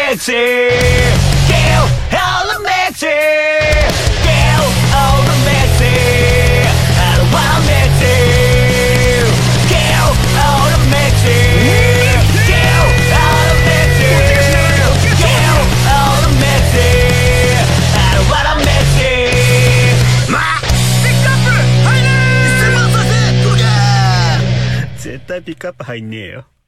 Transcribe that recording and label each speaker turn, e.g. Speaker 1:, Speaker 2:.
Speaker 1: Mexi. Kill all the Mexi. Kill all the Mexi. I don't want Mexi. Kill all the Mexi. Kill all the Mexi. Kill all the Mexi. I don't want a Mexi. ピックアップ入れー。1000万再生届けー。絶対ピックアップ入んねえよ。